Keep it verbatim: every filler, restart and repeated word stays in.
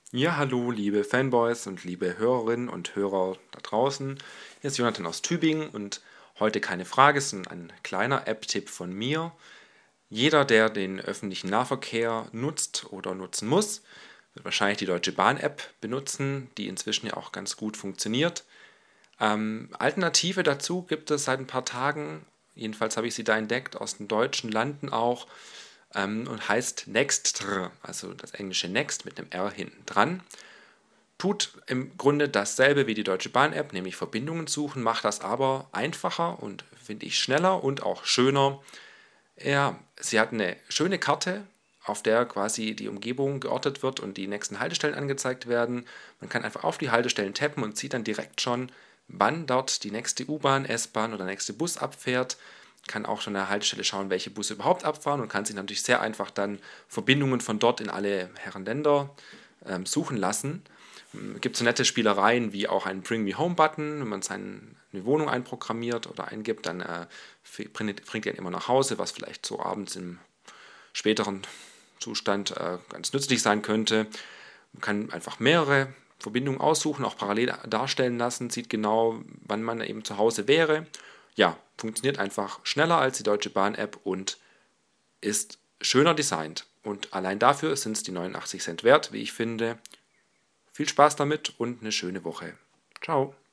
Ja, hallo, liebe Fanboys und liebe Hörerinnen und Hörer da draußen. Hier ist Jonathan aus Tübingen und heute keine Frage, sondern ein kleiner App-Tipp von mir. Jeder, der den öffentlichen Nahverkehr nutzt oder nutzen muss, wird wahrscheinlich die Deutsche Bahn-App benutzen, die inzwischen ja auch ganz gut funktioniert. Ähm, Alternative dazu gibt es seit ein paar Tagen, jedenfalls habe ich sie da entdeckt, aus den deutschen Landen auch, ähm, und heißt Nextr, also das englische Next mit einem R hinten dran. Tut im Grunde dasselbe wie die Deutsche Bahn-App, nämlich Verbindungen suchen, macht das aber einfacher und finde ich schneller und auch schöner. Ja, sie hat eine schöne Karte, auf der quasi die Umgebung geortet wird und die nächsten Haltestellen angezeigt werden. Man kann einfach auf die Haltestellen tappen und sieht dann direkt schon, wann dort die nächste U-Bahn, S-Bahn oder nächste Bus abfährt. Kann auch schon an der Haltestelle schauen, welche Busse überhaupt abfahren und kann sich natürlich sehr einfach dann Verbindungen von dort in alle Herren Länder ähm, suchen lassen. Es gibt so nette Spielereien wie auch einen Bring Me Home Button, wenn man seine Wohnung einprogrammiert oder eingibt, dann äh, bringt, bringt er ihn immer nach Hause, was vielleicht so abends im späteren Zustand äh, ganz nützlich sein könnte. Man kann einfach mehrere Verbindungen aussuchen, auch parallel darstellen lassen, sieht genau, wann man eben zu Hause wäre. Ja, funktioniert einfach schneller als die Deutsche Bahn-App und ist schöner designt. Und allein dafür sind es die neunundachtzig Cent wert, wie ich finde. Viel Spaß damit und eine schöne Woche. Ciao.